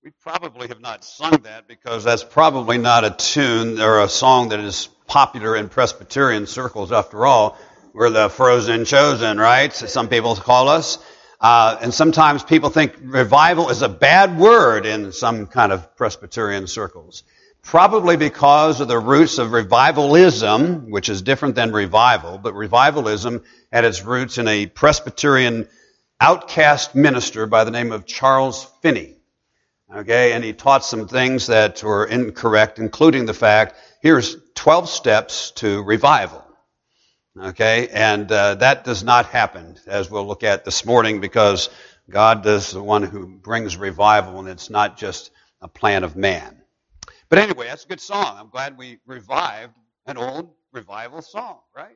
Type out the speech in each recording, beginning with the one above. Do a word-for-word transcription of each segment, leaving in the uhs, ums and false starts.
We probably have not sung that because that's probably not a tune or a song that is popular in Presbyterian circles. After all, we're the frozen chosen, right? Some people call us. Uh, and sometimes people think revival is a bad word in some kind of Presbyterian circles. Probably because of the roots of revivalism, which is different than revival, but revivalism had its roots in a Presbyterian outcast minister by the name of Charles Finney. Okay, and he taught some things that were incorrect, including the fact, here's twelve steps to revival. Okay, and uh, that does not happen, as we'll look at this morning, because God is the one who brings revival, and it's not just a plan of man. But anyway, that's a good song. I'm glad we revived an old revival song, right?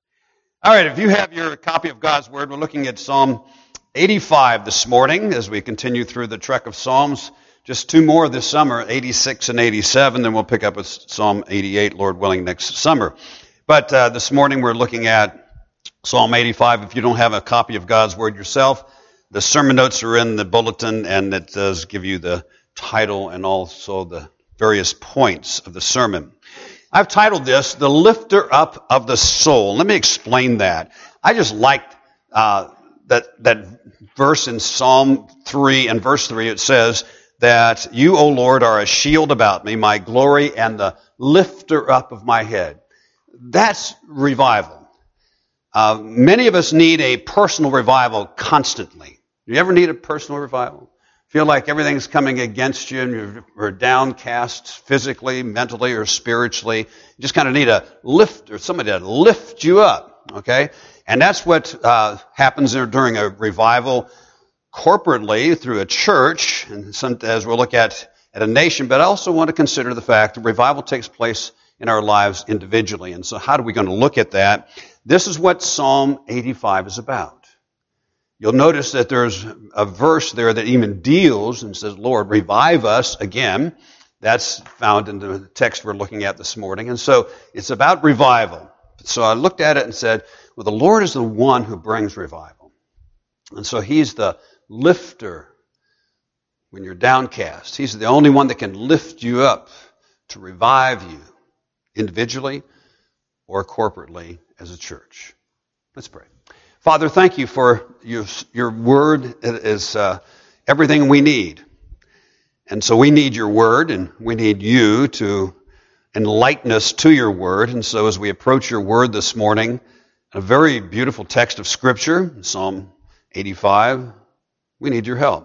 All right, if you have your copy of God's Word, we're looking at Psalm eighty-five this morning as we continue through the trek of Psalms. Just two more this summer, eighty-six and eighty-seven, then we'll pick up with Psalm eighty-eight, Lord willing, next summer. But uh, this morning we're looking at Psalm eighty-five. If you don't have a copy of God's Word yourself, the sermon notes are in the bulletin, and it does give you the title and also the various points of the sermon. I've titled this, The Lifter Up of the Soul. Let me explain that. I just liked uh, that, that verse in Psalm three and verse three. It says that you, O Lord, are a shield about me, my glory, and the lifter up of my head. That's revival. Uh, many of us need a personal revival constantly. Do you ever need a personal revival? Feel like everything's coming against you and you're, you're downcast physically, mentally, or spiritually. You just kind of need a lift or somebody to lift you up, okay? And that's what uh, happens there during a revival corporately through a church, and some, as we'll look at at a nation, but I also want to consider the fact that revival takes place in our lives individually. And so how are we going to look at that? This is what Psalm eighty-five is about. You'll notice that there's a verse there that even deals and says, Lord, revive us again. That's found in the text we're looking at this morning. And so it's about revival. So I looked at it and said, well, the Lord is the one who brings revival. And so He's the lifter when you're downcast. He's the only one that can lift you up to revive you individually or corporately as a church. Let's pray. Father, thank you for your, your word. It is uh, everything we need. And so we need your word, and we need you to enlighten us to your word. And so as we approach your word this morning, a very beautiful text of Scripture, Psalm eighty-five, we need your help.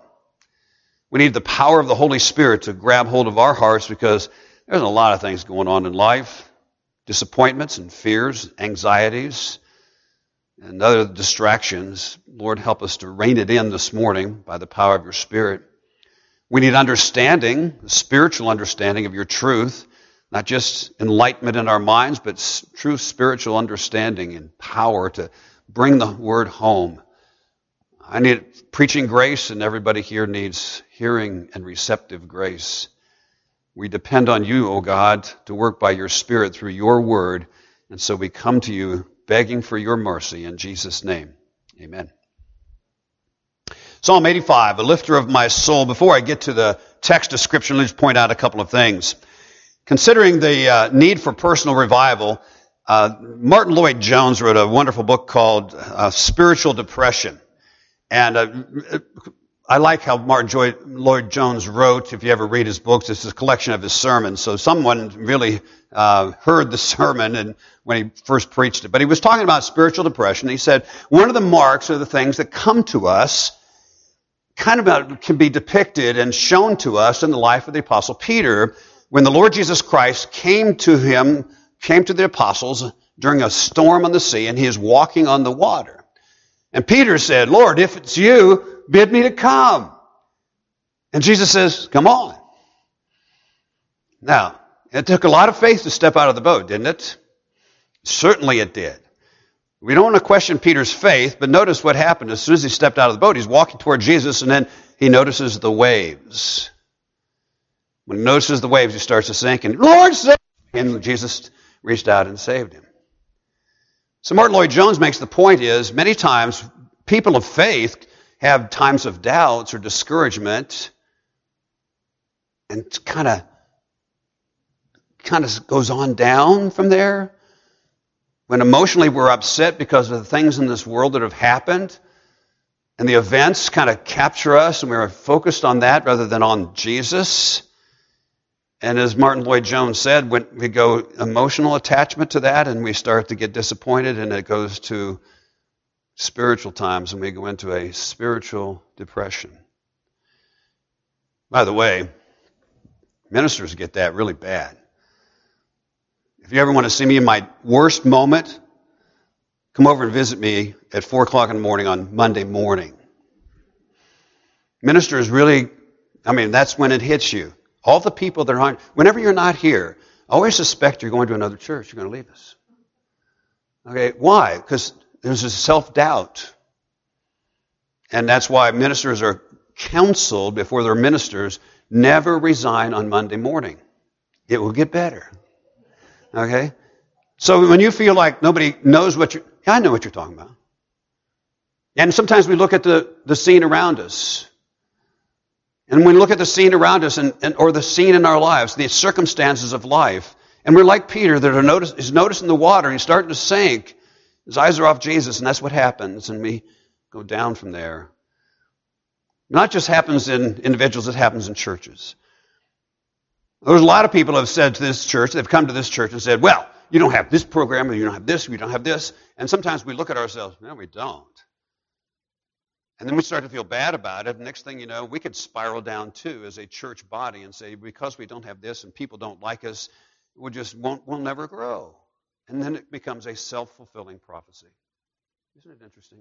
We need the power of the Holy Spirit to grab hold of our hearts, because there's a lot of things going on in life, disappointments and fears, anxieties, and other distractions. Lord, help us to rein it in this morning by the power of your Spirit. We need understanding, spiritual understanding of your truth, not just enlightenment in our minds, but true spiritual understanding and power to bring the word home. I need preaching grace, and everybody here needs hearing and receptive grace. We depend on you, O God, to work by your Spirit through your word, and so we come to you begging for your mercy in Jesus' name. Amen. Psalm eighty-five, a lifter of my soul. Before I get to the text description, let's point out a couple of things. Considering the uh, need for personal revival, uh, Martin Lloyd-Jones wrote a wonderful book called uh, Spiritual Depression. And uh, I like how Martin Lloyd-Jones wrote. If you ever read his books, it's a collection of his sermons. So someone really uh, heard the sermon and when he first preached it. But he was talking about spiritual depression. He said, one of the marks are the things that come to us, kind of can be depicted and shown to us in the life of the Apostle Peter, when the Lord Jesus Christ came to him, came to the apostles during a storm on the sea, and he is walking on the water. And Peter said, Lord, if it's you, bid me to come. And Jesus says, come on. Now, it took a lot of faith to step out of the boat, didn't it? Certainly it did. We don't want to question Peter's faith, but notice what happened. As soon as he stepped out of the boat, he's walking toward Jesus, and then he notices the waves. When he notices the waves, he starts to sink, and Lord, save me! And Jesus reached out and saved him. So Martin Lloyd-Jones makes the point is, many times people of faith have times of doubts or discouragement, and kind of kind of goes on down from there. When emotionally we're upset because of the things in this world that have happened, and the events kind of capture us, and we're focused on that rather than on Jesus. And as Martin Lloyd-Jones said, when we go emotional attachment to that, and we start to get disappointed, and it goes to spiritual times, and we go into a spiritual depression. By the way, ministers get that really bad. If you ever want to see me in my worst moment, come over and visit me at four o'clock in the morning on Monday morning. Ministers really, I mean, that's when it hits you. All the people that are on, whenever you're not here, I always suspect you're going to another church. You're going to leave us. Okay, why? Because there's a self-doubt. And that's why ministers are counseled before they're ministers, never resign on Monday morning. It will get better. Okay? So when you feel like nobody knows what you're, yeah, I know what you're talking about. And sometimes we look at the, the scene around us. And when we look at the scene around us and, and or the scene in our lives, the circumstances of life, and we're like Peter that are notice, is noticing the water, and he's starting to sink. His eyes are off Jesus, and that's what happens, and we go down from there. Not just happens in individuals, it happens in churches. There's a lot of people who have said to this church, they've come to this church and said, well, you don't have this program, or you don't have this, or you don't have this. And sometimes we look at ourselves, no, we don't. And then we start to feel bad about it. And next thing you know, we could spiral down too as a church body and say, because we don't have this and people don't like us, we just won't, we'll never grow. And then it becomes a self-fulfilling prophecy. Isn't it interesting?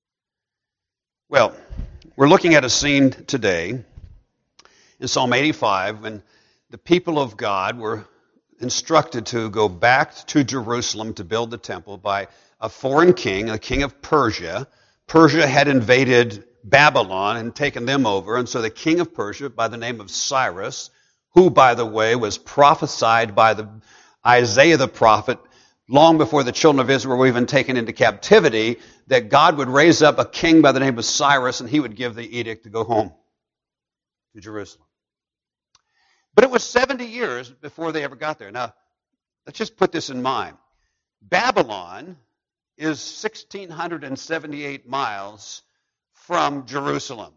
Well, we're looking at a scene today in Psalm eighty-five when the people of God were instructed to go back to Jerusalem to build the temple by a foreign king, a king of Persia. Persia had invaded Babylon and taken them over, and so the king of Persia, by the name of Cyrus, who, by the way, was prophesied by the Isaiah the prophet long before the children of Israel were even taken into captivity, that God would raise up a king by the name of Cyrus, and he would give the edict to go home to Jerusalem. But it was seventy years before they ever got there. Now, let's just put this in mind. Babylon is one thousand six hundred seventy-eight miles from Jerusalem.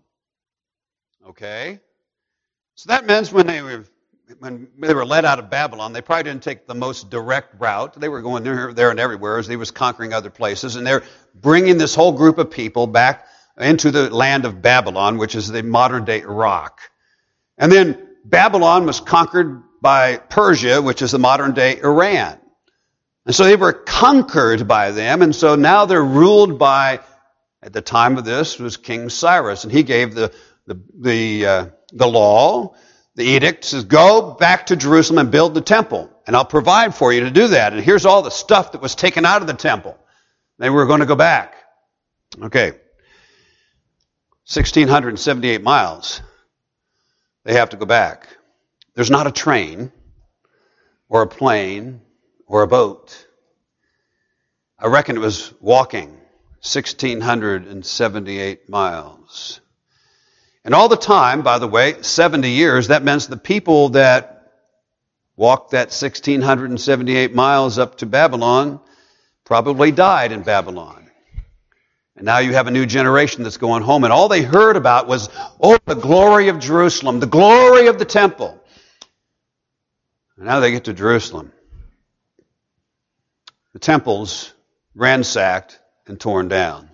Okay? So that means when they were when they were led out of Babylon, they probably didn't take the most direct route. They were going there, there and everywhere as they was conquering other places. And they're bringing this whole group of people back into the land of Babylon, which is the modern-day Iraq. And then Babylon was conquered by Persia, which is the modern-day Iran. And so they were conquered by them, and so now they're ruled by, at the time of this, was King Cyrus. And he gave the the the, uh, the law, the edict, says, go back to Jerusalem and build the temple, and I'll provide for you to do that. And here's all the stuff that was taken out of the temple. They were going to go back. Okay. one thousand six hundred seventy-eight miles. They have to go back. There's not a train or a plane or a boat. I reckon it was walking, one thousand six hundred seventy-eight miles. And all the time, by the way, seventy years, that means the people that walked that one thousand six hundred seventy-eight miles up to Babylon probably died in Babylon. And now you have a new generation that's going home, and all they heard about was, oh, the glory of Jerusalem, the glory of the temple. And now they get to Jerusalem. The temple's ransacked and torn down.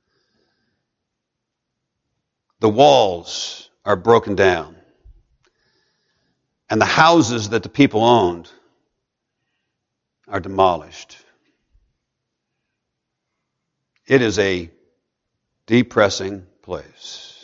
The walls are broken down. And the houses that the people owned are demolished. It is a depressing place.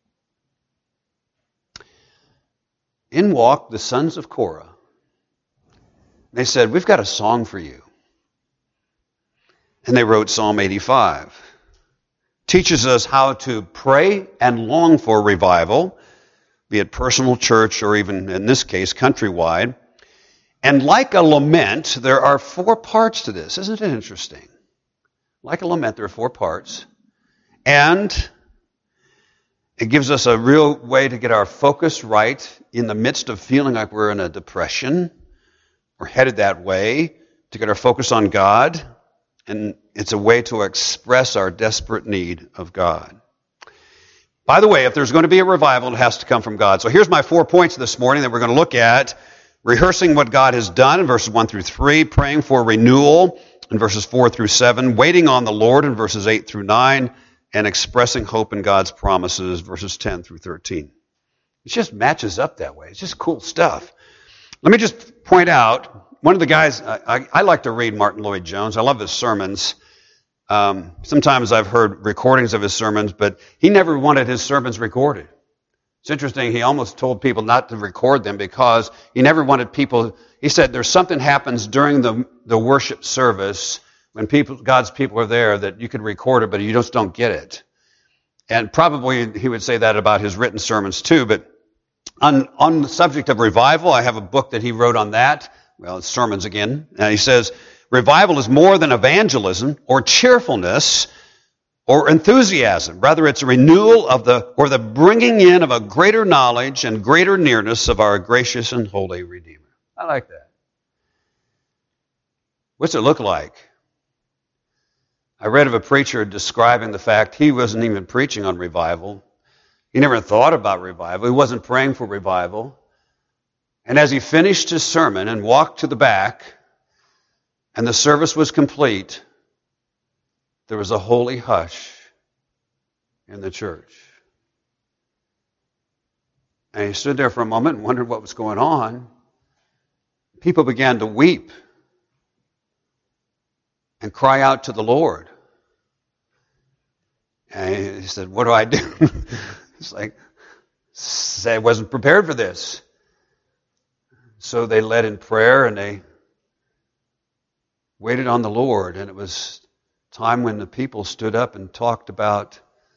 In walked the sons of Korah. They said, we've got a song for you. And they wrote Psalm eighty-five. Teaches us how to pray and long for revival, be it personal church or even, in this case, countrywide. And like a lament, there are four parts to this. Isn't it interesting? Like a lament, there are four parts. And It gives us a real way to get our focus right in the midst of feeling like we're in a depression. We're headed that way, to get our focus on God. And it's a way to express our desperate need of God. By the way, if there's going to be a revival, it has to come from God. So here's my four points this morning that we're going to look at. Rehearsing what God has done in verses one through three, praying for renewal in verses four through seven, waiting on the Lord in verses eight through nine, and expressing hope in God's promises, verses ten through thirteen. It just matches up that way. It's just cool stuff. Let me just point out, one of the guys, I, I, I like to read Martin Lloyd-Jones. I love his sermons. Um, sometimes I've heard recordings of his sermons, but he never wanted his sermons recorded. It's interesting, he almost told people not to record them because he never wanted people, he said there's something happens during the, the worship service when people, God's people are there that you could record it, but you just don't get it. And probably he would say that about his written sermons too, but on, on the subject of revival, I have a book that he wrote on that. Well, it's sermons again. And he says, revival is more than evangelism or cheerfulness or enthusiasm. Rather, it's a renewal of the, or the bringing in of a greater knowledge and greater nearness of our gracious and holy Redeemer. I like that. What's it look like? I read of a preacher describing the fact he wasn't even preaching on revival. He never thought about revival. He wasn't praying for revival. And as he finished his sermon and walked to the back, and the service was complete, there was a holy hush in the church. And he stood there for a moment and wondered what was going on. People began to weep and cry out to the Lord. And he said, what do I do? It's like, I wasn't prepared for this. So they led in prayer and they waited on the Lord. And it was time when the people stood up and talked about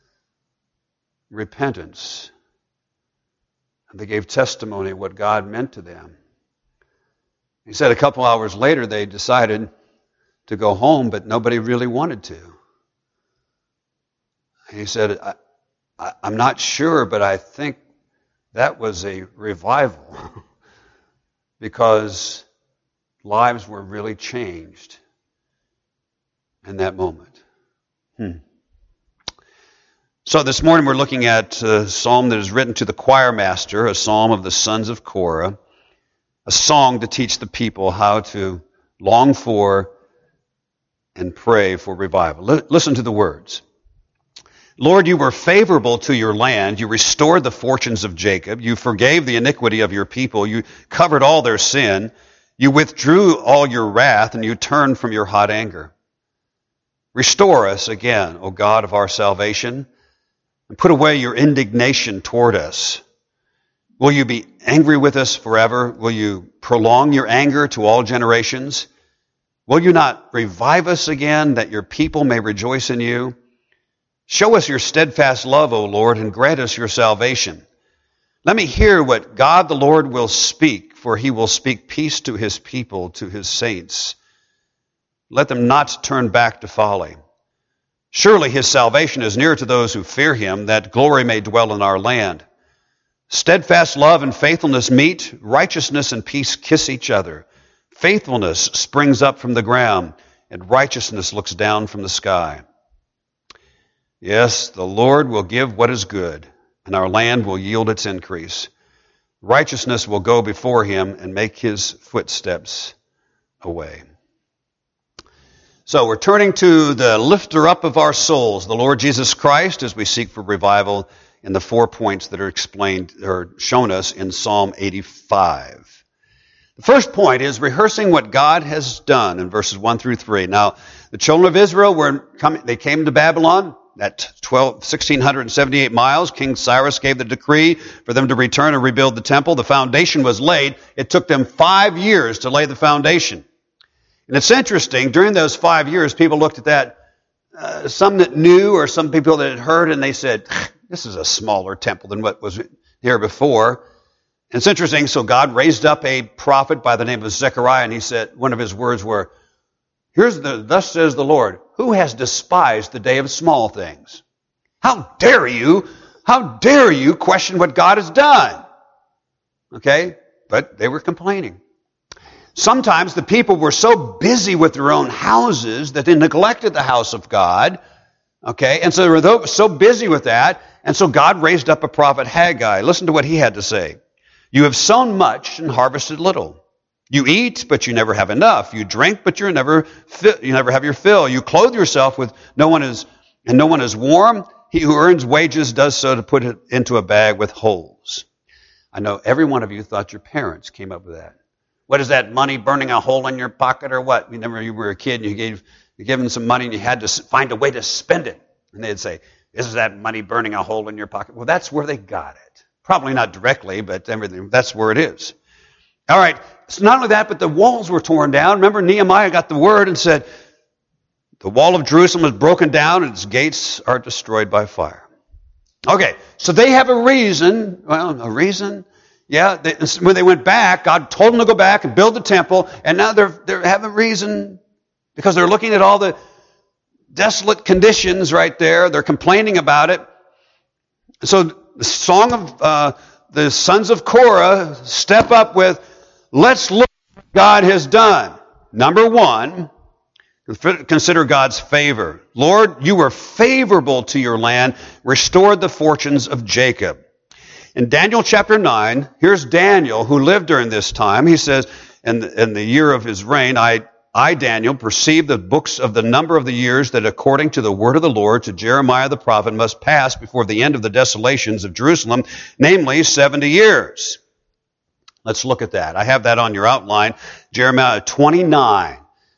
repentance. And they gave testimony of what God meant to them. He said a couple hours later they decided to go home, but nobody really wanted to. And he said, I, I, I'm not sure, but I think that was a revival because lives were really changed in that moment. Hmm. So this morning we're looking at a psalm that is written to the choir master, a psalm of the sons of Korah, a song to teach the people how to long for and pray for revival. L- listen to the words. Lord, you were favorable to your land. You restored the fortunes of Jacob. You forgave the iniquity of your people. You covered all their sin. You withdrew all your wrath, and you turned from your hot anger. Restore us again, O God of our salvation, and put away your indignation toward us. Will you be angry with us forever? Will you prolong your anger to all generations? Will you not revive us again, that your people may rejoice in you? Show us your steadfast love, O Lord, and grant us your salvation. Let me hear what God the Lord will speak, for he will speak peace to his people, to his saints. Let them not turn back to folly. Surely his salvation is near to those who fear him, that glory may dwell in our land. Steadfast love and faithfulness meet, righteousness and peace kiss each other. Faithfulness springs up from the ground, and righteousness looks down from the sky. Yes, the Lord will give what is good, and our land will yield its increase. Righteousness will go before him and make his footsteps a way. So we're turning to the lifter up of our souls, the Lord Jesus Christ, as we seek for revival in the four points that are explained or shown us in Psalm eighty-five. The first point is rehearsing what God has done in verses one through three. Now, the children of Israel were coming, they came to Babylon at twelve, one thousand six hundred seventy-eight miles. King Cyrus gave the decree for them to return and rebuild the temple. The foundation was laid. It took them five years to lay the foundation. And it's interesting, during those five years, people looked at that, uh, some that knew or some people that had heard, and they said, this is a smaller temple than what was here before. And it's interesting, so God raised up a prophet by the name of Zechariah, and he said, one of his words were, here's the, thus says the Lord, who has despised the day of small things? How dare you How dare you question what God has done? Okay? But they were complaining. Sometimes the people were so busy with their own houses that they neglected the house of God. Okay? And so they were so busy with that. And so God raised up a prophet Haggai. Listen to what he had to say. You have sown much and harvested little. You eat, but you never have enough. You drink, but you're never fi- you never have your fill. You clothe yourself with no one is and no one is warm. He who earns wages does so to put it into a bag with holes. I know every one of you thought your parents came up with that. What is that, money burning a hole in your pocket or what? Whenever you were a kid and you gave you gave them some money and you had to find a way to spend it. And they'd say, is that money burning a hole in your pocket? Well, that's where they got it. Probably not directly, but everything. That's where it is. All right. So not only that, but the walls were torn down. Remember, Nehemiah got the word and said, the wall of Jerusalem is broken down and its gates are destroyed by fire. Okay, so they have a reason. Well, a reason? Yeah, they, when they went back, God told them to go back and build the temple, and now they're they have a reason because they're looking at all the desolate conditions right there. They're complaining about it. So the song of uh, the sons of Korah step up with, let's look at what God has done. Number one, consider God's favor. Lord, you were favorable to your land, restored the fortunes of Jacob. In Daniel chapter nine, here's Daniel who lived during this time. He says, in the, in the year of his reign, I, I, Daniel, perceived the books of the number of the years that according to the word of the Lord to Jeremiah the prophet must pass before the end of the desolations of Jerusalem, namely seventy years. Let's look at that. I have that on your outline. Jeremiah twenty-nine.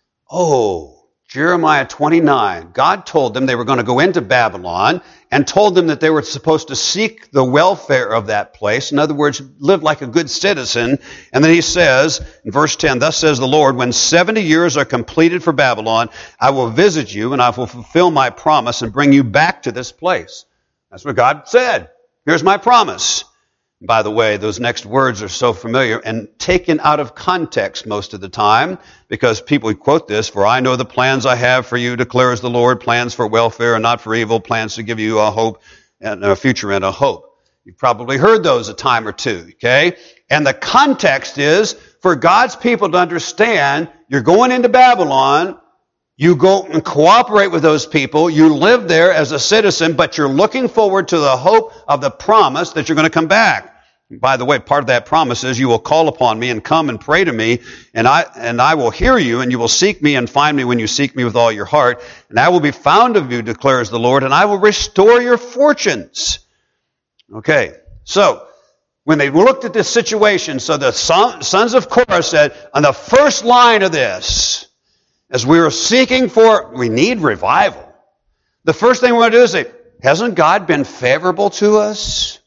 Oh, Jeremiah twenty-nine. God told them they were going to go into Babylon and told them that they were supposed to seek the welfare of that place. In other words, live like a good citizen. And then he says, in verse ten, thus says the Lord, when seventy years are completed for Babylon, I will visit you and I will fulfill my promise and bring you back to this place. That's what God said. Here's my promise. By the way, those next words are so familiar and taken out of context most of the time because people quote this, for I know the plans I have for you, declares the Lord, plans for welfare and not for evil, plans to give you a hope and a future and a hope. You've probably heard those a time or two, okay? And the context is for God's people to understand you're going into Babylon, you go and cooperate with those people, you live there as a citizen, but you're looking forward to the hope of the promise that you're going to come back. By the way, part of that promise is you will call upon me and come and pray to me, and I and I will hear you, and you will seek me and find me when you seek me with all your heart, and I will be found of you, declares the Lord, and I will restore your fortunes. Okay, so when they looked at this situation, so the son, sons of Korah said, on the first line of this, as we were seeking for, we need revival. The first thing we're going to do is say, hasn't God been favorable to us?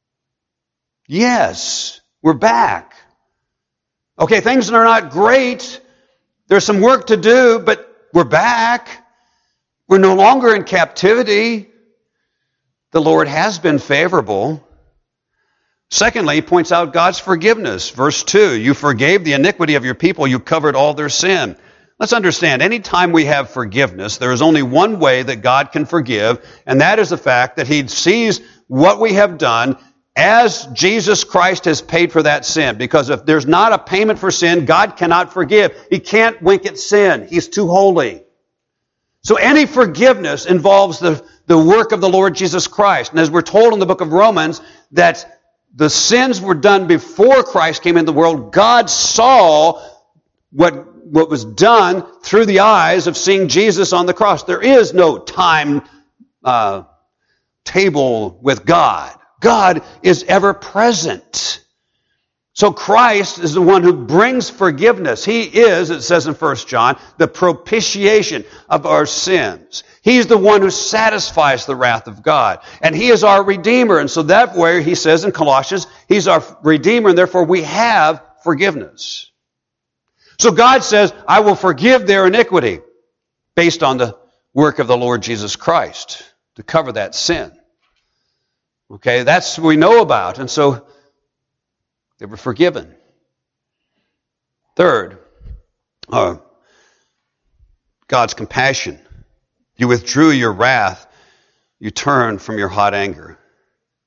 Yes, we're back. Okay, things are not great. There's some work to do, but we're back. We're no longer in captivity. The Lord has been favorable. Secondly, he points out God's forgiveness. Verse two, you forgave the iniquity of your people. You covered all their sin. Let's understand, anytime we have forgiveness, there is only one way that God can forgive, and that is the fact that he sees what we have done as Jesus Christ has paid for that sin. Because if there's not a payment for sin, God cannot forgive. He can't wink at sin. He's too holy. So any forgiveness involves the, the work of the Lord Jesus Christ. And as we're told in the book of Romans, that the sins were done before Christ came into the world. God saw what, what was done through the eyes of seeing Jesus on the cross. There is no time uh, table with God. God is ever present. So Christ is the one who brings forgiveness. He is, it says in First John, the propitiation of our sins. He's the one who satisfies the wrath of God. And He is our Redeemer. And so that way, he says in Colossians, He's our Redeemer, and therefore we have forgiveness. So God says, I will forgive their iniquity based on the work of the Lord Jesus Christ to cover that sin. Okay, that's what we know about. And so they were forgiven. Third, uh, God's compassion. You withdrew your wrath. You turned from your hot anger.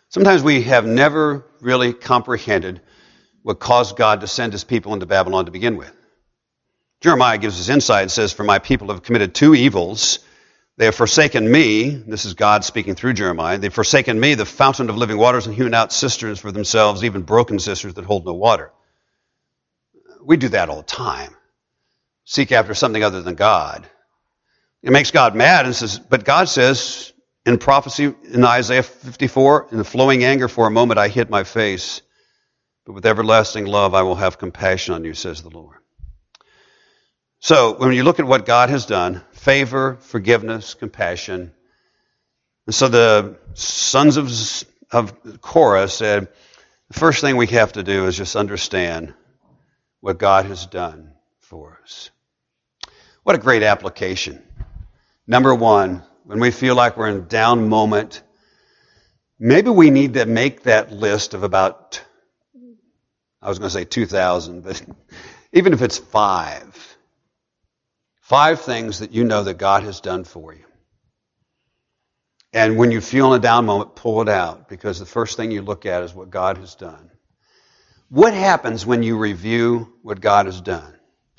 Sometimes we have never really comprehended what caused God to send his people into Babylon to begin with. Jeremiah gives us insight and says, "For my people have committed two evils. They have forsaken me," this is God speaking through Jeremiah, "they've forsaken me, the fountain of living waters, and hewn out cisterns for themselves, even broken cisterns that hold no water." We do that all the time. Seek after something other than God. It makes God mad and says, but God says in prophecy in Isaiah fifty-four, "In the flowing anger for a moment I hid my face, but with everlasting love I will have compassion on you, says the Lord." So when you look at what God has done, favor, forgiveness, compassion, and so the sons of, of Korah said, the first thing we have to do is just understand what God has done for us. What a great application. Number one, when we feel like we're in a down moment, maybe we need to make that list of about, I was going to say two thousand, but even if it's five, five things that you know that God has done for you. And when you feel in a down moment, pull it out, because the first thing you look at is what God has done. What happens when you review what God has done?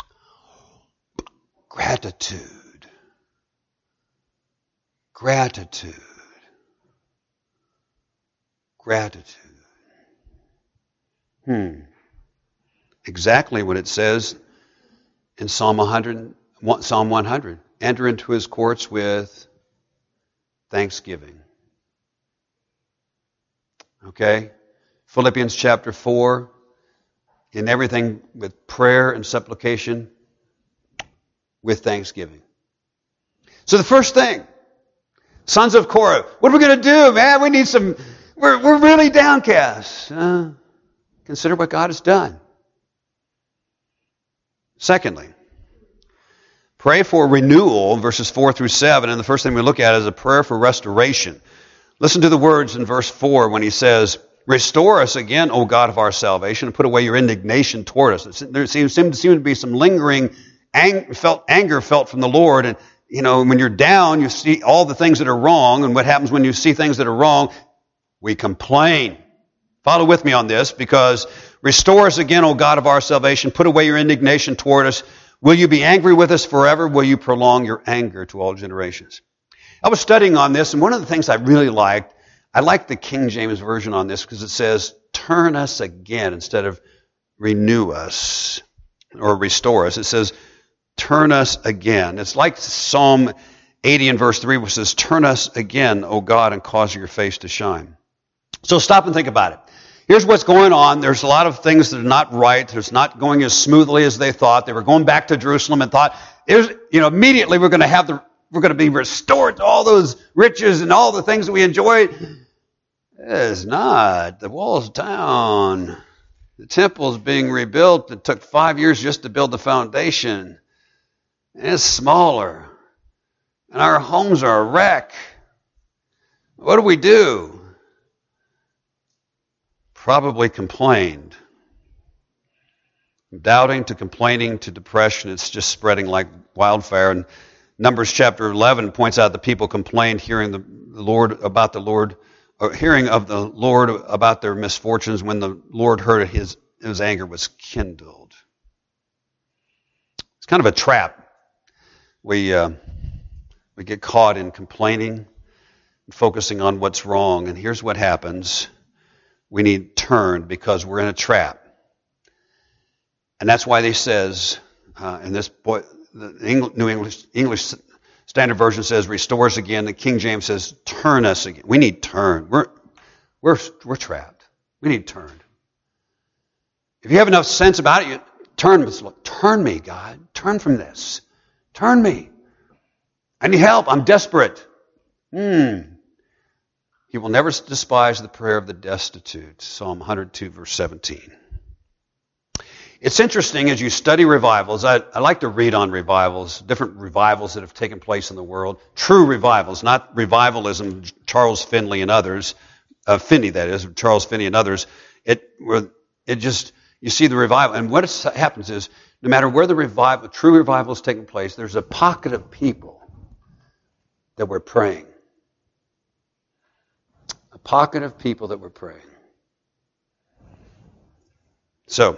Gratitude. Gratitude. Gratitude. Hmm. Exactly what it says in Psalm one hundred, Psalm one hundred. Enter into his courts with thanksgiving. Okay? Philippians chapter four. In everything with prayer and supplication with thanksgiving. So the first thing, sons of Korah, what are we going to do, man? We need some, we're, we're really downcast. Uh, consider what God has done. Secondly, pray for renewal, verses four through seven. And the first thing we look at is a prayer for restoration. Listen to the words in verse four when he says, "Restore us again, O God of our salvation, and put away your indignation toward us." There seems, seems to be some lingering ang- felt anger felt from the Lord. And, you know, when you're down, you see all the things that are wrong. And what happens when you see things that are wrong? We complain. Follow with me on this, because restore us again, O God of our salvation. Put away your indignation toward us. Will you be angry with us forever? Will you prolong your anger to all generations? I was studying on this, and one of the things I really liked, I like the King James Version on this because it says, turn us again instead of renew us or restore us. It says, turn us again. It's like Psalm eighty and verse three, which says, turn us again, O God, and cause your face to shine. So stop and think about it. Here's what's going on. There's a lot of things that are not right. It's not going as smoothly as they thought. They were going back to Jerusalem and thought, you know, immediately we're going to have the, we're going to be restored to all those riches and all the things that we enjoyed. It's not. The wall's down. The temple's being rebuilt. It took five years just to build the foundation. And it's smaller. And our homes are a wreck. What do we do? Probably complained. Doubting to complaining to depression. It's just spreading like wildfire. And Numbers chapter eleven points out the people complained hearing the Lord about the Lord, or hearing of the Lord about their misfortunes. When the Lord heard it, his, his anger was kindled. It's kind of a trap. We uh, we get caught in complaining and focusing on what's wrong. And here's what happens. We need turned because we're in a trap. And that's why they says, uh, in this boy, the English, New English, English Standard Version says, restore us again. The King James says, turn us again. We need turned. We're, we're, we're trapped. We need turned. If you have enough sense about it, you turn, turn me, God. Turn from this. Turn me. I need help. I'm desperate. Hmm. He will never despise the prayer of the destitute. Psalm one hundred two, verse seventeen. It's interesting as you study revivals. I, I like to read on revivals, different revivals that have taken place in the world. True revivals, not revivalism, Charles Finney and others. Uh, Finney, that is, Charles Finney and others. It, it just, you see the revival. And what happens is, no matter where the revival, true revival is taking place, there's a pocket of people that were praying. A A pocket of people that were praying. So,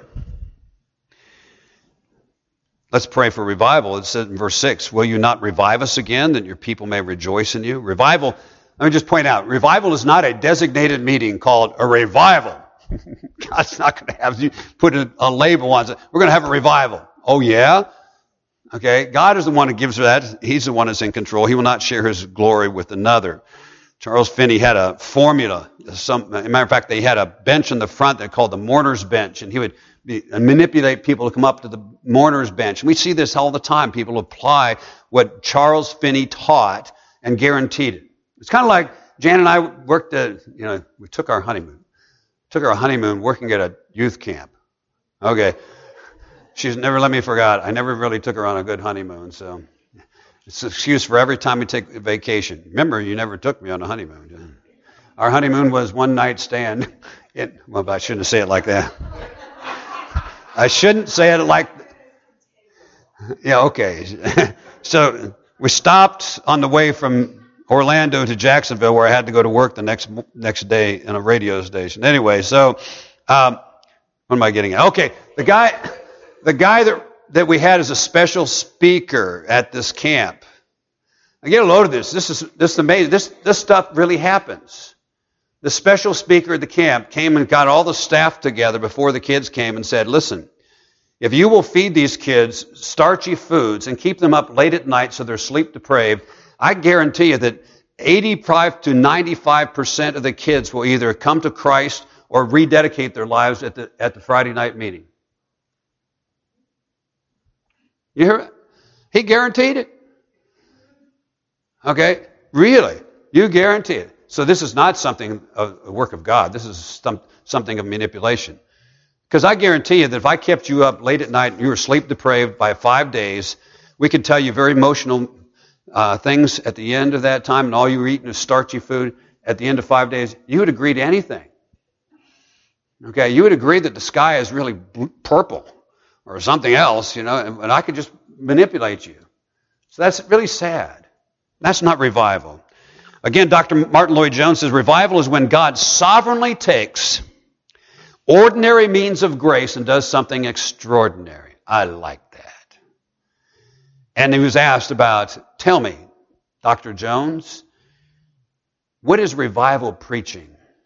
let's pray for revival. It says in verse six, will you not revive us again, that your people may rejoice in you? Revival, let me just point out, revival is not a designated meeting called a revival. God's not going to have you put a, a label on it. We're going to have a revival. Oh, yeah? Okay, God is the one who gives that. He's the one that's in control. He will not share his glory with another. Charles Finney had a formula. Some, as a matter of fact, they had a bench in the front they called the mourner's bench, and he would be, manipulate people to come up to the mourner's bench. And we see this all the time. People apply what Charles Finney taught and guaranteed it. It's kind of like Jan and I worked at, you know, we took our honeymoon. Took our honeymoon working at a youth camp. Okay. She's never let me forget. I never really took her on a good honeymoon, so it's an excuse for every time we take a vacation. Remember, you never took me on a honeymoon. Our honeymoon was one night stand. It, well, I shouldn't say it like that. I shouldn't say it like, yeah, okay. So we stopped on the way from Orlando to Jacksonville, where I had to go to work the next next day in a radio station. Anyway, so um, what am I getting at? Okay, the guy, the guy that that we had as a special speaker at this camp. I get a load of this. This is this is amazing. This this stuff really happens. The special speaker at the camp came and got all the staff together before the kids came and said, "Listen, if you will feed these kids starchy foods and keep them up late at night so they're sleep deprived, I guarantee you that eighty-five to ninety-five percent of the kids will either come to Christ or rededicate their lives at the at the Friday night meeting." You hear it? He guaranteed it. Okay? Really? You guarantee it. So this is not something of a work of God. This is some, something of manipulation. Because I guarantee you that if I kept you up late at night and you were sleep deprived by five days, we could tell you very emotional Uh, things at the end of that time, and all you were eating is starchy food at the end of five days, you would agree to anything. Okay, you would agree that the sky is really blue, purple or something else, you know, and, and I could just manipulate you. So that's really sad. That's not revival. Again, Doctor Martin Lloyd-Jones says, revival is when God sovereignly takes ordinary means of grace and does something extraordinary. I like that. And he was asked about, tell me, Doctor Jones, what is revival preaching?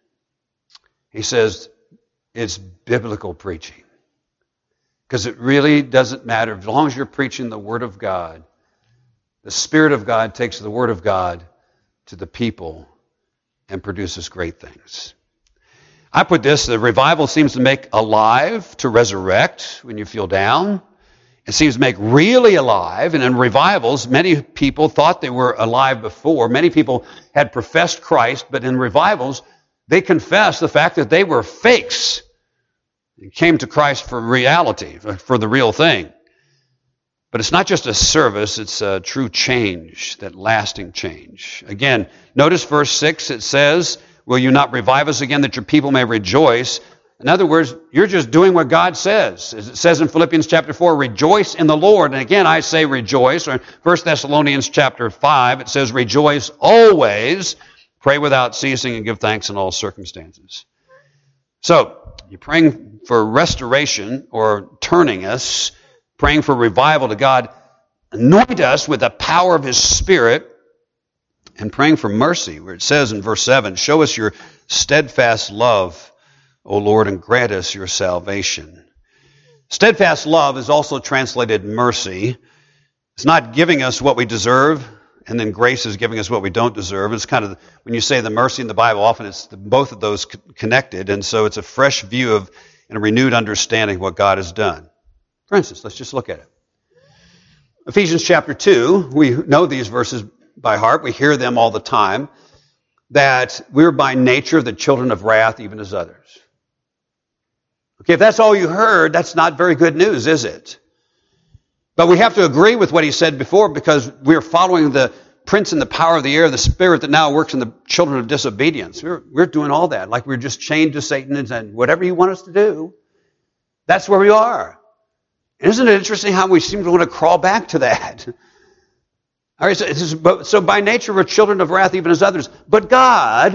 He says, it's biblical preaching. Because it really doesn't matter. As long as you're preaching the Word of God, the Spirit of God takes the Word of God to the people and produces great things. I put this, the revival seems to make alive, to resurrect when you feel down. It seems to make really alive. And in revivals, many people thought they were alive before. Many people had professed Christ, but in revivals, they confessed the fact that they were fakes. They came to Christ for reality, for the real thing. But it's not just a service, it's a true change, that lasting change. Again, notice verse six, it says, will you not revive us again that your people may rejoice? In other words, you're just doing what God says. As it says in Philippians chapter four, rejoice in the Lord. And again, I say rejoice. Or in First Thessalonians chapter five, it says rejoice always, pray without ceasing, and give thanks in all circumstances. So, you're praying for restoration or turning us, praying for revival to God. Anoint us with the power of His Spirit, and praying for mercy, where it says in verse seven, show us your steadfast love, O Lord, and grant us your salvation. Steadfast love is also translated mercy. It's not giving us what we deserve, and then grace is giving us what we don't deserve. It's kind of, when you say the mercy in the Bible, often it's the, both of those connected, and so it's a fresh view of and a renewed understanding of what God has done. For instance, let's just look at it. Ephesians chapter two, we know these verses by heart. We hear them all the time, that we're by nature the children of wrath, even as others. Okay, if that's all you heard, that's not very good news, is it? But we have to agree with what he said before, because we're following the prince and the power of the air, the spirit that now works in the children of disobedience. We're, we're doing all that, like we're just chained to Satan and whatever you want us to do, that's where we are. Isn't it interesting how we seem to want to crawl back to that? All right, so, so by nature we're children of wrath, even as others. But God,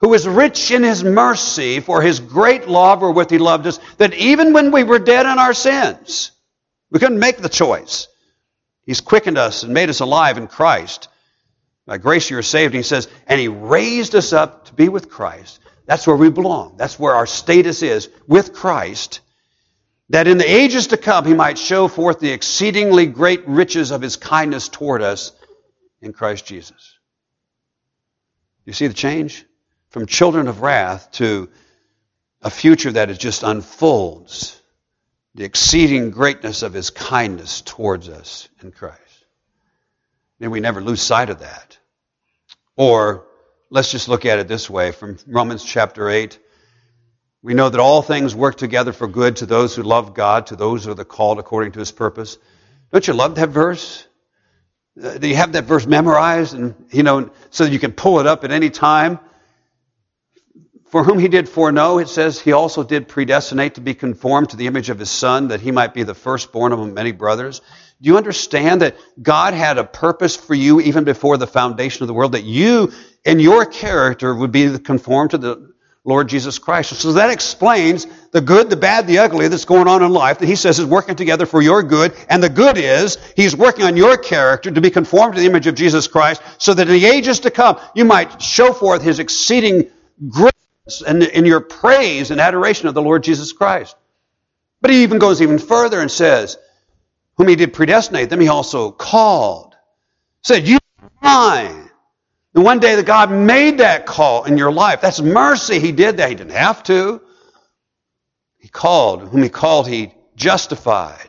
who is rich in His mercy, for His great love wherewith He loved us, that even when we were dead in our sins, we couldn't make the choice. He's quickened us and made us alive in Christ. By grace you are saved. And He says, and He raised us up to be with Christ. That's where we belong. That's where our status is, with Christ. That in the ages to come He might show forth the exceedingly great riches of His kindness toward us in Christ Jesus. You see the change? From children of wrath to a future that it just unfolds. The exceeding greatness of His kindness towards us in Christ. May we never lose sight of that. Or, let's just look at it this way. From Romans chapter eight, we know that all things work together for good to those who love God, to those who are the called according to His purpose. Don't you love that verse? Uh, do you have that verse memorized, and you know, so that you can pull it up at any time? For whom He did foreknow, it says, He also did predestinate to be conformed to the image of His Son, that He might be the firstborn among many brothers. Do you understand that God had a purpose for you even before the foundation of the world, that you and your character would be conformed to the Lord Jesus Christ? So that explains the good, the bad, the ugly that's going on in life, that He says is working together for your good. And the good is, He's working on your character to be conformed to the image of Jesus Christ, so that in the ages to come, you might show forth His exceeding greatness and in your praise and adoration of the Lord Jesus Christ. But He even goes even further and says, whom He did predestinate, them He also called. Said, you are mine. And one day that God made that call in your life. That's mercy. He did that. He didn't have to. He called. Whom He called, He justified.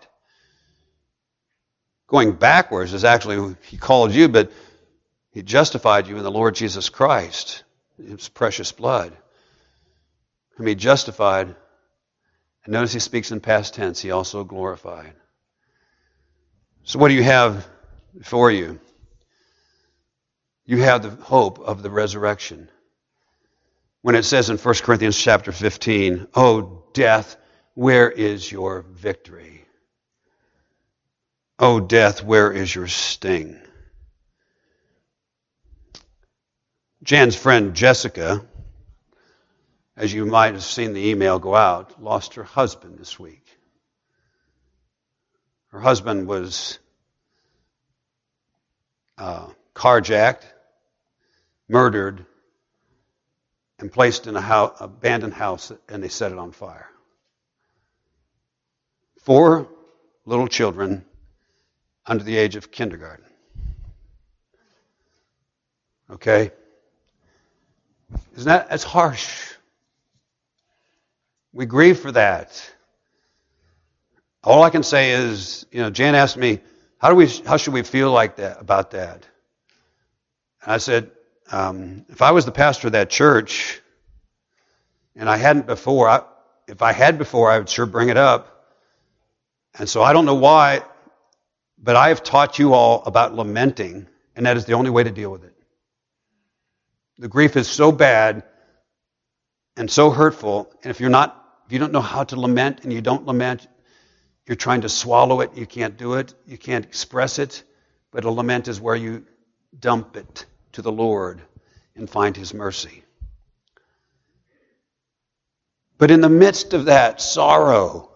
Going backwards is actually, He called you, but He justified you in the Lord Jesus Christ. His precious blood. Whom He justified. And notice He speaks in past tense. He also glorified. So what do you have before you? You have the hope of the resurrection. When it says in First Corinthians chapter fifteen, O death, where is your victory? O death, where is your sting? Jan's friend Jessica, as you might have seen the email go out, lost her husband this week. Her husband was uh, carjacked, murdered, and placed in a house, abandoned house, and they set it on fire. Four little children under the age of kindergarten. Okay? Isn't that, that's harsh. We grieve for that. All I can say is, you know, Jan asked me, how do we, how should we feel like that, about that? And I said, um, if I was the pastor of that church, and I hadn't before, I, if I had before, I would sure bring it up. And so I don't know why, but I have taught you all about lamenting, and that is the only way to deal with it. The grief is so bad and so hurtful, and if you're not, if you don't know how to lament and you don't lament, you're trying to swallow it, you can't do it, you can't express it, but a lament is where you dump it to the Lord and find His mercy. But in the midst of that sorrow,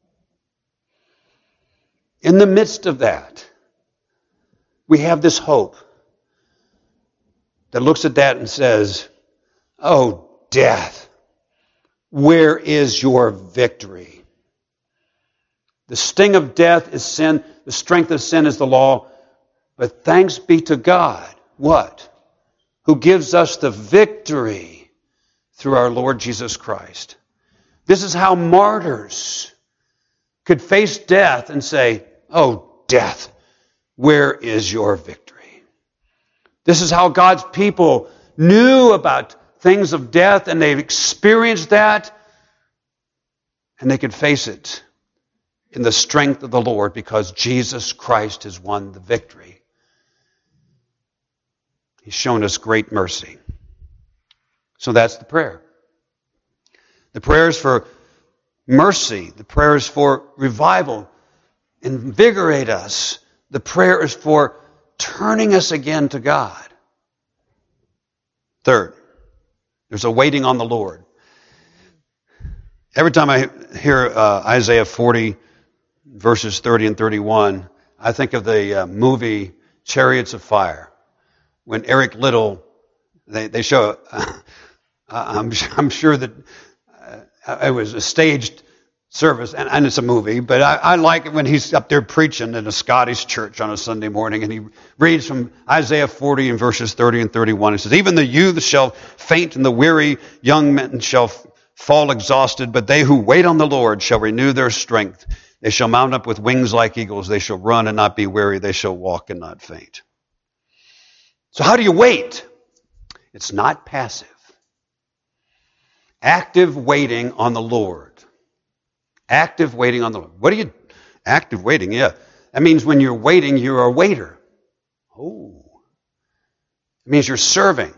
in the midst of that, we have this hope that looks at that and says, oh, death, where is your victory? The sting of death is sin. The strength of sin is the law. But thanks be to God, what? Who gives us the victory through our Lord Jesus Christ. This is how martyrs could face death and say, oh, death, where is your victory? This is how God's people knew about things of death, and they've experienced that, and they could face it in the strength of the Lord, because Jesus Christ has won the victory. He's shown us great mercy. So that's the prayer. The prayer is for mercy. The prayer is for revival. Invigorate us. The prayer is for turning us again to God. Third, There's a waiting on the Lord. Every time I hear uh, Isaiah forty, verses thirty and thirty-one, I think of the uh, movie Chariots of Fire. When Eric Liddell, they, they show, uh, I'm, I'm sure that uh, it was a staged service, and, and it's a movie, but I, I like it when he's up there preaching in a Scottish church on a Sunday morning, and he reads from Isaiah forty and verses thirty and thirty-one. He says, even the youth shall faint, and the weary young men shall fall exhausted, but they who wait on the Lord shall renew their strength. They shall mount up with wings like eagles. They shall run and not be weary. They shall walk and not faint. So how do you wait? It's not passive. Active waiting on the Lord. Active waiting on the Lord. What do you, active waiting, yeah. That means when you're waiting, you're a waiter. Oh. It means you're serving.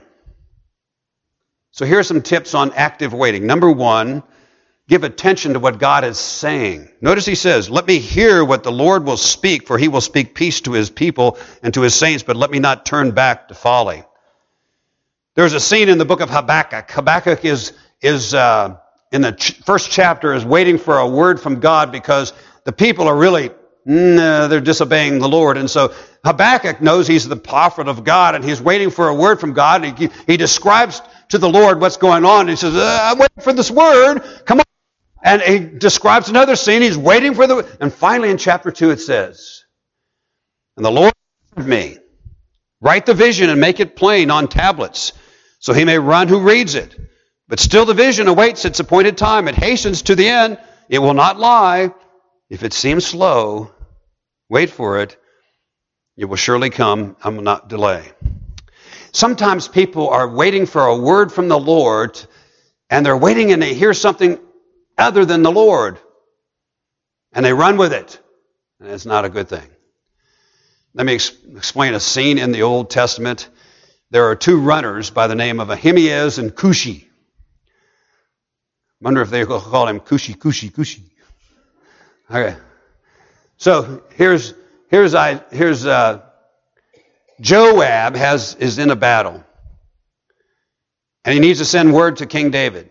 So here are some tips on active waiting. Number one, give attention to what God is saying. Notice he says, let me hear what the Lord will speak, for he will speak peace to his people and to his saints, but let me not turn back to folly. There's a scene in the book of Habakkuk. Habakkuk is, is uh, in the ch- first chapter, is waiting for a word from God because the people are really, nah, they're disobeying the Lord. And so Habakkuk knows he's the prophet of God, and he's waiting for a word from God. And he, he describes to the Lord what's going on. He says, uh, I'm waiting for this word. Come on. And he describes another scene. He's waiting for the... And finally in chapter two it says, and the Lord said to me, write the vision and make it plain on tablets, so he may run who reads it. But still the vision awaits its appointed time. It hastens to the end. It will not lie. If it seems slow, wait for it. It will surely come. I will not delay. Sometimes people are waiting for a word from the Lord, and they're waiting and they hear something other than the Lord, and they run with it, and it's not a good thing. Let me ex- explain a scene in the Old Testament. There are two runners by the name of Ahimaaz and Cushi. Wonder if they will call him Cushi, Cushi, Cushi. Okay. So here's here's I here's uh, Joab has is in a battle, and he needs to send word to King David.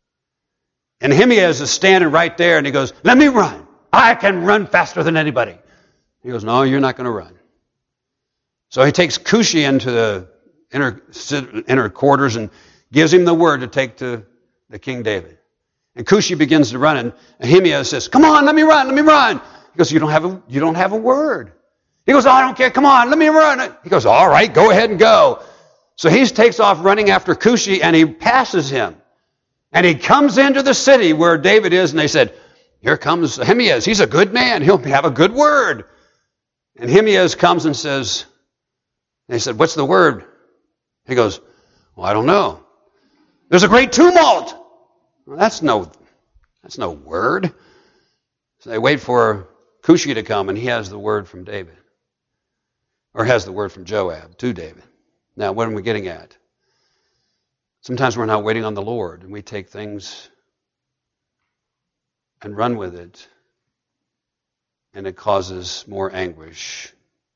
And Ahimaaz is standing right there, and he goes, let me run. I can run faster than anybody. He goes, no, you're not going to run. So he takes Cushi into the inner, inner quarters and gives him the word to take to the King David. And Cushi begins to run, and Ahimaaz says, come on, let me run, let me run. He goes, you don't have a, you don't have a word. He goes, oh, I don't care, come on, let me run. He goes, all right, go ahead and go. So he takes off running after Cushi, and he passes him. And he comes into the city where David is, and they said, here comes Ahimaaz. He's a good man. He'll have a good word. And Ahimaaz comes and says, they said, what's the word? He goes, well, I don't know. There's a great tumult. Well, that's no, that's no word. So they wait for Cushi to come, and he has the word from David. Or has the word from Joab to David. Now, what am we getting at? Sometimes we're not waiting on the Lord, and we take things and run with it, and it causes more anguish.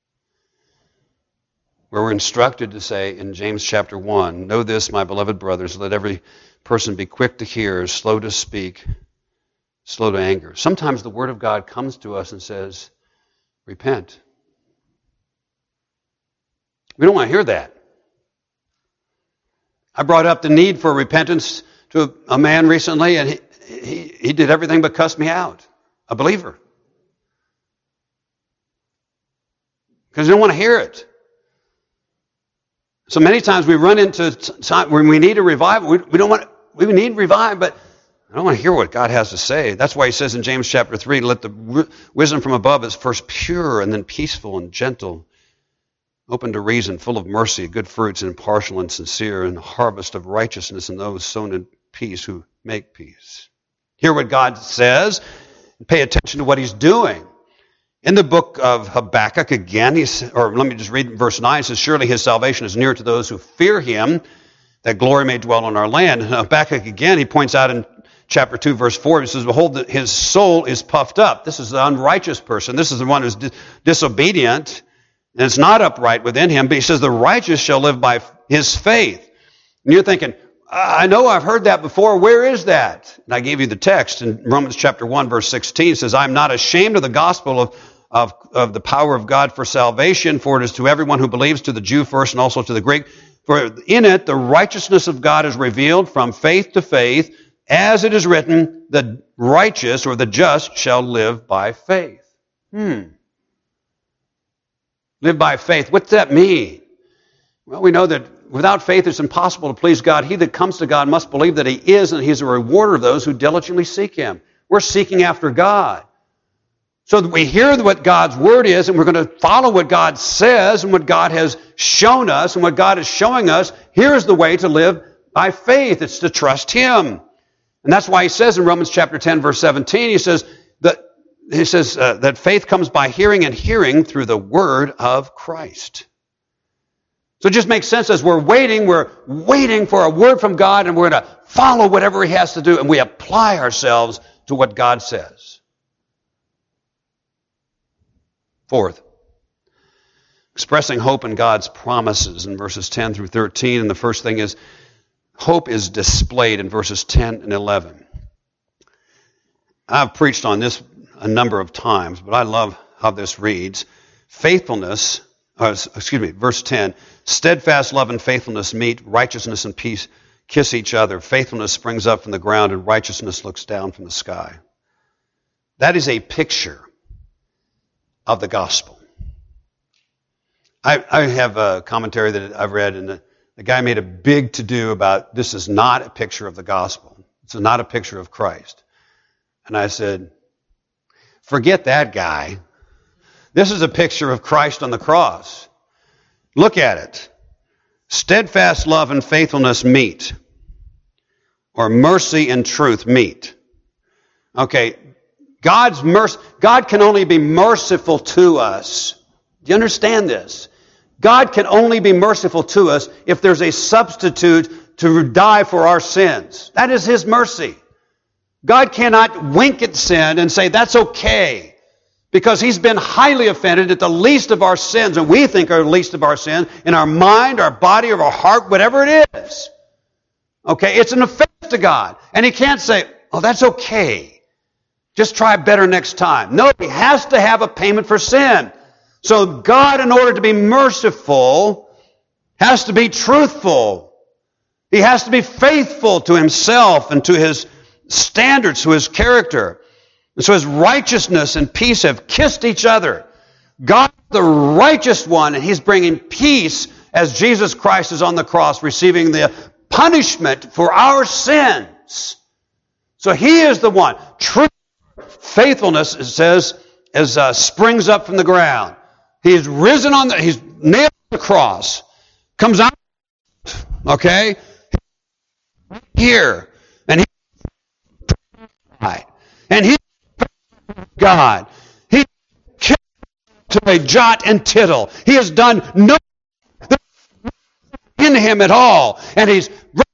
Where we're instructed to say in James chapter one, know this, my beloved brothers, let every person be quick to hear, slow to speak, slow to anger. Sometimes the Word of God comes to us and says, repent. We don't want to hear that. I brought up the need for repentance to a, a man recently, and he, he, he did everything but cuss me out, a believer. Because he didn't want to hear it. So many times we run into time when we need a revival. We, we don't want, we need revive, but I don't want to hear what God has to say. That's why he says in James chapter three, let the w- wisdom from above is first pure and then peaceful and gentle, open to reason, full of mercy, good fruits, impartial and sincere, and harvest of righteousness in those sown in peace who make peace. Hear what God says, and pay attention to what he's doing. In the book of Habakkuk, again, he's, or let me just read verse nine, it says, surely his salvation is near to those who fear him, that glory may dwell on our land. And Habakkuk, again, he points out in chapter two, verse four, he says, behold, his soul is puffed up. This is the unrighteous person. This is the one who's di- disobedient, and it's not upright within him. But he says, the righteous shall live by his faith. And you're thinking, I know I've heard that before. Where is that? And I gave you the text in Romans chapter one, verse sixteen. It says, I'm not ashamed of the gospel of, of, of the power of God for salvation, for it is to everyone who believes, to the Jew first and also to the Greek. For in it the righteousness of God is revealed from faith to faith, as it is written, the righteous or the just shall live by faith. Hmm. Live by faith. What's that mean? Well, we know that without faith it's impossible to please God. He that comes to God must believe that He is, and He's a rewarder of those who diligently seek Him. We're seeking after God. So that we hear what God's Word is, and we're going to follow what God says and what God has shown us, and what God is showing us. Here's the way to live by faith. It's to trust Him. And that's why He says in Romans chapter ten, verse seventeen, He says that, he says, uh, that faith comes by hearing, and hearing through the Word of Christ. So it just makes sense as we're waiting, we're waiting for a word from God, and we're going to follow whatever He has to do, and we apply ourselves to what God says. Fourth, expressing hope in God's promises in verses ten through thirteen. And the first thing is, hope is displayed in verses ten and eleven. I've preached on this a number of times, but I love how this reads. Faithfulness, uh, excuse me, verse ten, steadfast love and faithfulness meet, righteousness and peace kiss each other. Faithfulness springs up from the ground, and righteousness looks down from the sky. That is a picture of the gospel. I, I have a commentary that I've read, and the, the guy made a big to-do about this is not a picture of the gospel. It's not a picture of Christ. And I said, forget that guy. This is a picture of Christ on the cross. Look at it. Steadfast love and faithfulness meet, or mercy and truth meet. Okay, God's mercy, God can only be merciful to us. Do you understand this? God can only be merciful to us if there's a substitute to die for our sins. That is His mercy. God cannot wink at sin and say, that's okay, because He's been highly offended at the least of our sins, and we think are the least of our sins, in our mind, our body, or our heart, whatever it is. Okay, it's an offense to God. And He can't say, oh, that's okay. Just try better next time. No, He has to have a payment for sin. So God, in order to be merciful, has to be truthful. He has to be faithful to Himself and to His standards, to His character. And so His righteousness and peace have kissed each other. God is the righteous one, and He's bringing peace as Jesus Christ is on the cross, receiving the punishment for our sins. So He is the one. True faithfulness, it says, as uh, springs up from the ground. He is risen on the, He's nailed on the cross. Comes out, okay? Here. And He, and He, God. He killed to a jot and tittle. He has done no in Him at all. And He's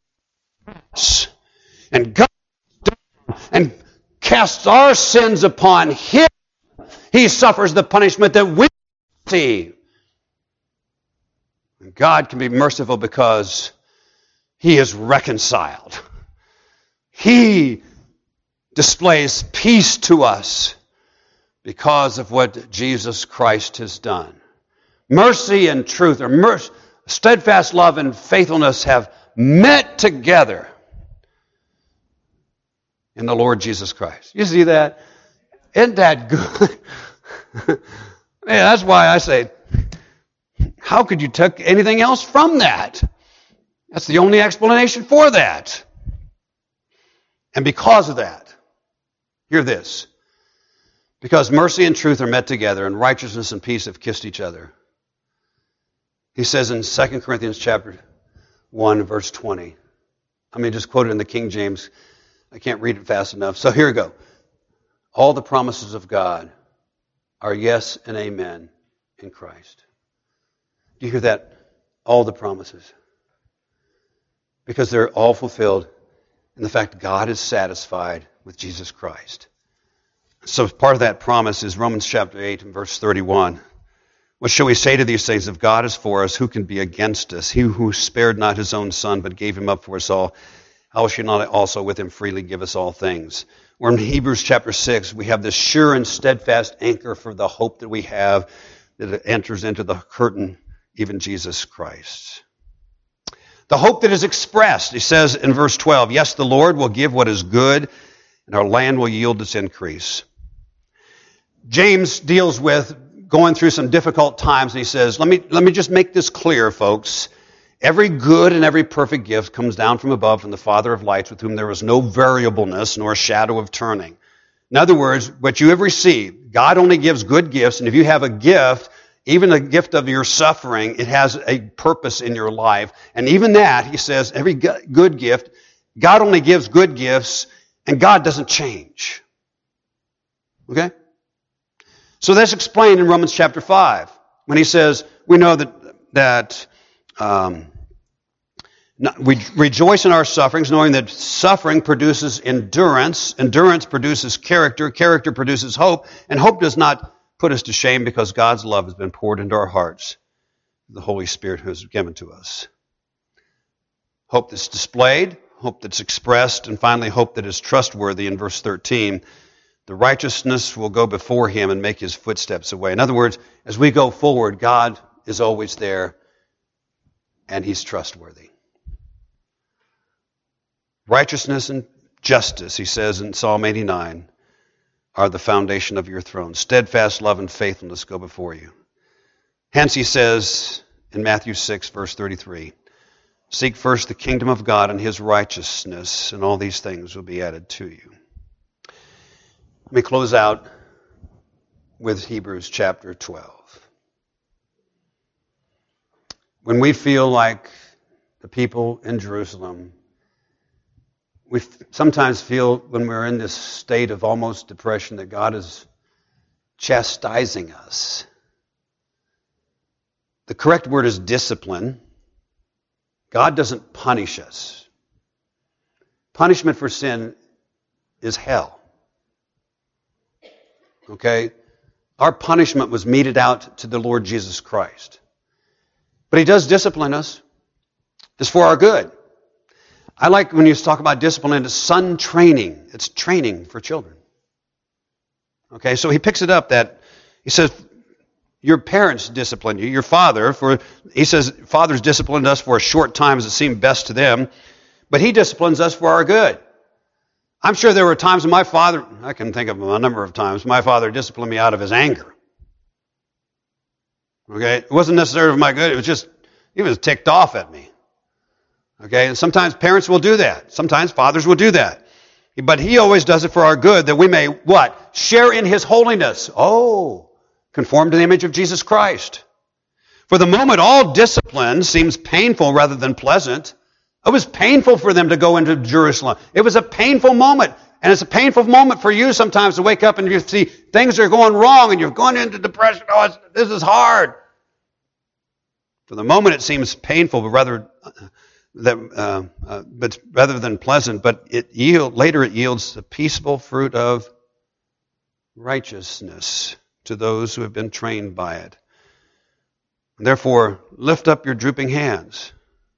and God and casts our sins upon Him. He suffers the punishment that we receive. And God can be merciful because He is reconciled. He displays peace to us because of what Jesus Christ has done. Mercy and truth, or mercy, steadfast love and faithfulness have met together in the Lord Jesus Christ. You see that? Isn't that good? Man, that's why I say, how could you take anything else from that? That's the only explanation for that. And because of that, hear this. Because mercy and truth are met together, and righteousness and peace have kissed each other. He says in Second Corinthians chapter one, verse twenty. I mean, just quote it in the King James. I can't read it fast enough. So here we go. All the promises of God are yes and amen in Christ. Do you hear that? All the promises. Because they're all fulfilled in the fact God is satisfied with Jesus Christ. So part of that promise is Romans chapter eight and verse thirty-one, What shall we say to these things? If God is for us, who can be against us? He who spared not his own son, but gave him up for us all, how shall he not also with him freely give us all things? We're in Hebrews chapter six. We have this sure and steadfast anchor for the hope that we have, that enters into the curtain, even Jesus Christ. The hope that is expressed, he says in verse twelve, yes, the Lord will give what is good, and our land will yield its increase. James deals with going through some difficult times, and he says, let me, let me just make this clear, folks. Every good and every perfect gift comes down from above, from the Father of lights, with whom there is no variableness nor shadow of turning. In other words, what you have received, God only gives good gifts, and if you have a gift, even the gift of your suffering, it has a purpose in your life. And even that, he says, every good gift, God only gives good gifts, and God doesn't change. Okay? So that's explained in Romans chapter five, when he says, we know that, that um, we rejoice in our sufferings, knowing that suffering produces endurance, endurance produces character, character produces hope, and hope does not put us to shame because God's love has been poured into our hearts. The Holy Spirit has given to us. Hope that's displayed, hope that's expressed, and finally hope that is trustworthy in verse thirteen. The righteousness will go before him and make his footsteps away. In other words, as we go forward, God is always there and he's trustworthy. Righteousness and justice, he says in Psalm eighty-nine, are the foundation of your throne. Steadfast love and faithfulness go before you. Hence he says in Matthew six, verse thirty-three, seek first the kingdom of God and his righteousness, and all these things will be added to you. Let me close out with Hebrews chapter twelve. When we feel like the people in Jerusalem, we sometimes feel when we're in this state of almost depression that God is chastising us. The correct word is discipline. God doesn't punish us. Punishment for sin is hell. Okay? Our punishment was meted out to the Lord Jesus Christ. But he does discipline us. It's for our good. I like when you talk about discipline, it's son training. It's training for children. Okay, so he picks it up that, he says, your parents disciplined you, your father, for he says, fathers disciplined us for a short time as it seemed best to them, but he disciplines us for our good. I'm sure there were times when my father, I can think of a number of times, my father disciplined me out of his anger. Okay, it wasn't necessarily for my good, it was just, he was ticked off at me. Okay, and sometimes parents will do that. Sometimes fathers will do that. But he always does it for our good, that we may, what? Share in his holiness. Oh, conform to the image of Jesus Christ. For the moment, all discipline seems painful rather than pleasant. It was painful for them to go into Jerusalem. It was a painful moment. And it's a painful moment for you sometimes to wake up and you see things are going wrong and you're going into depression. Oh, it's, this is hard. For the moment, it seems painful, but rather... That, uh, uh, but rather than pleasant, but it yield later it yields the peaceable fruit of righteousness to those who have been trained by it. And therefore, lift up your drooping hands.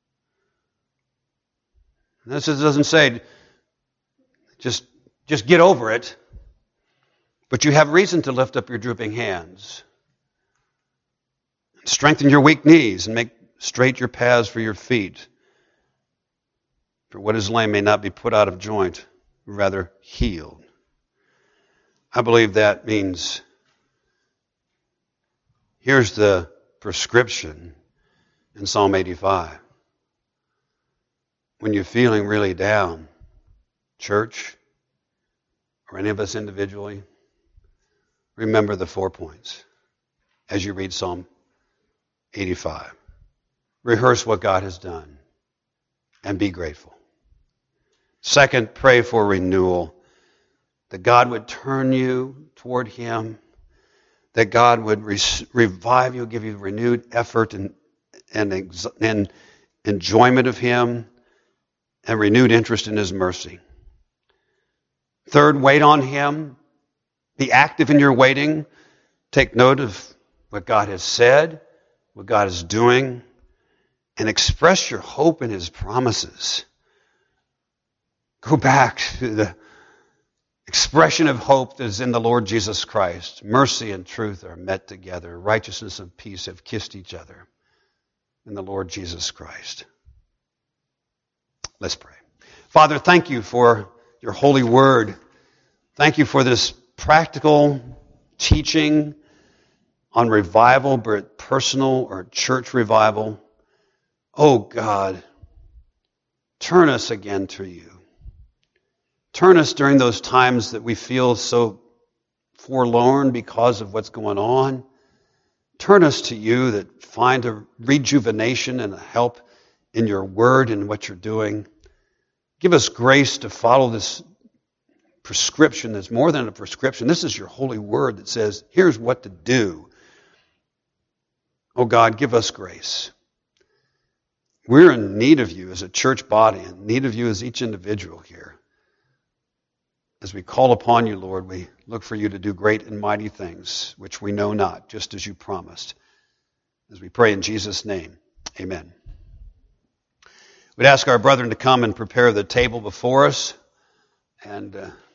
This doesn't say just just get over it, but you have reason to lift up your drooping hands. Strengthen your weak knees and make straight your paths for your feet. For what is lame may not be put out of joint, rather healed. I believe that means, here's the prescription in Psalm eighty-five. When you're feeling really down, church, or any of us individually, remember the four points as you read Psalm eighty-five. Rehearse what God has done and be grateful. Second, pray for renewal, that God would turn you toward him, that God would re- revive you, give you renewed effort and, and, ex- and enjoyment of him, and renewed interest in his mercy. Third, wait on him. Be active in your waiting. Take note of what God has said, what God is doing, and express your hope in His promises. Go back to the expression of hope that is in the Lord Jesus Christ. Mercy and truth are met together. Righteousness and peace have kissed each other in the Lord Jesus Christ. Let's pray. Father, thank you for your holy word. Thank you for this practical teaching on revival, be it personal or church revival. Oh God, turn us again to you. Turn us during those times that we feel so forlorn because of what's going on. Turn us to you that find a rejuvenation and a help in your word and what you're doing. Give us grace to follow this prescription that's more than a prescription. This is your holy word that says, here's what to do. Oh God, give us grace. We're in need of you as a church body, in need of you as each individual here. As we call upon you, Lord, we look for you to do great and mighty things, which we know not, just as you promised. As we pray in Jesus' name, amen. We'd ask our brethren to come and prepare the table before us. And... Uh,